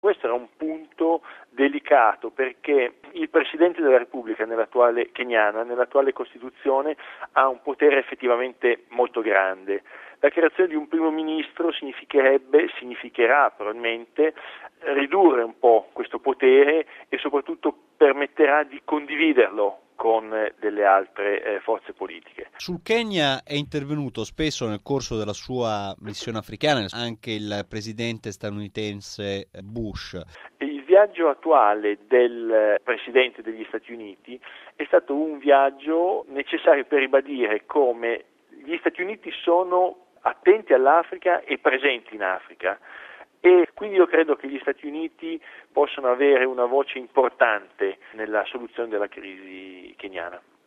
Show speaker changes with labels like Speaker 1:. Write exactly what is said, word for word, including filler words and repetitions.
Speaker 1: questo era un punto delicato perché il Presidente della Repubblica nell'attuale keniana, nell'attuale Costituzione, ha un potere effettivamente molto grande. La creazione di un primo ministro significherebbe, significherà probabilmente, ridurre un po' questo potere e soprattutto permetterà di condividerlo con delle altre eh, forze politiche.
Speaker 2: Sul Kenya è intervenuto spesso nel corso della sua missione africana anche il presidente statunitense Bush.
Speaker 1: Il viaggio attuale del Presidente degli Stati Uniti è stato un viaggio necessario per ribadire come gli Stati Uniti sono attenti all'Africa e presenti in Africa. E quindi io credo che gli Stati Uniti possano avere una voce importante nella soluzione della crisi keniana.